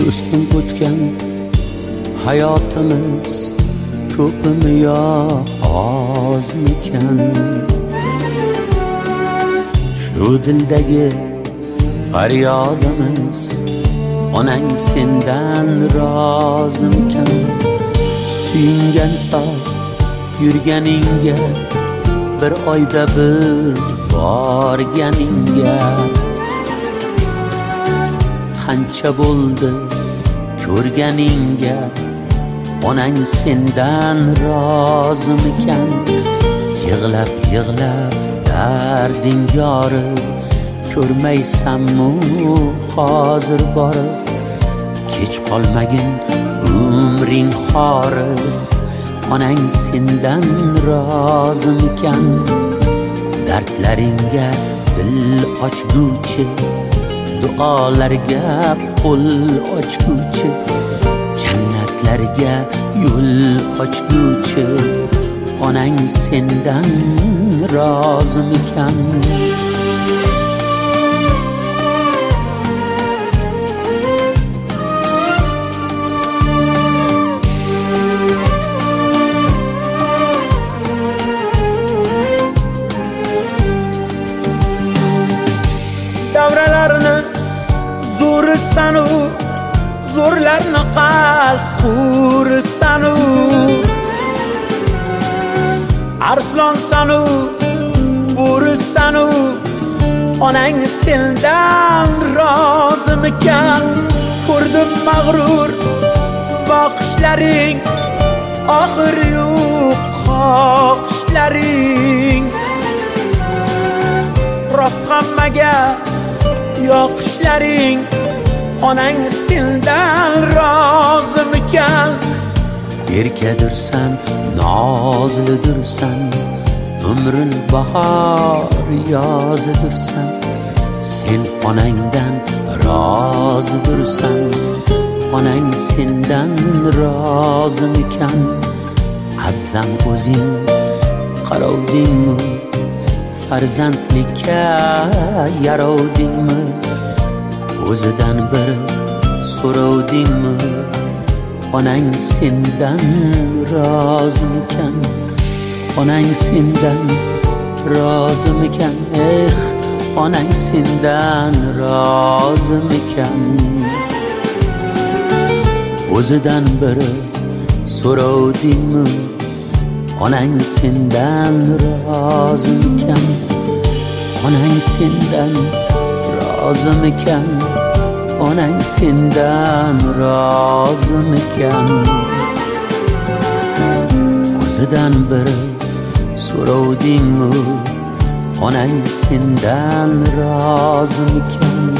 do'stim o'tgan hayotimiz ko'pmi yo ozmikan? Shu dildagi faryodimiz onang sendan rozimikan? Suyungan soq yurganingga, bir oyda bir borganingga qancha bo'ldi ko'rganingga, onang sendan rozimikan? Yig'lab yig'lab darding yorib, ko'rmaysanmi hozir borib? Kech qolmagin umring xorib, onang sendan rozimikan? Dardlaringga dil ochguvchi, duolarga qo'l ochguvchi, jannatlarga yo'l ochguvchi, onang sendan rozimikan? Davralarni zo'risanu, zo'rlarni qalb qurisanu, arslonsanu, bo'risanu, onang sendan rozimikan? Ko'rdim mag'rur boqishlaring, oxiri yo'q xohishlaring. Rost hammaga yoqishlaring, onang sendan rozimikan? Erkadirsan, nozlidirsan, umrin bahor yozidirsan, sen onangdan rozidirsan, onang sendan rozimikan? Azzam o'zing qarovdingmi, farzandlikka yarovdingmi? O'zidan bir so'rovdingmi, onang sendan rozimikan? Onang sendan rozimikan? Onang sendan rozimikan? O'zidan bir so'rovdingmi, onang sendan rozimikan? Onang sendan rozimikan? Onang sendan rozimikan? O'zidan bir so'rovdingmi, onang sendan rozimikan?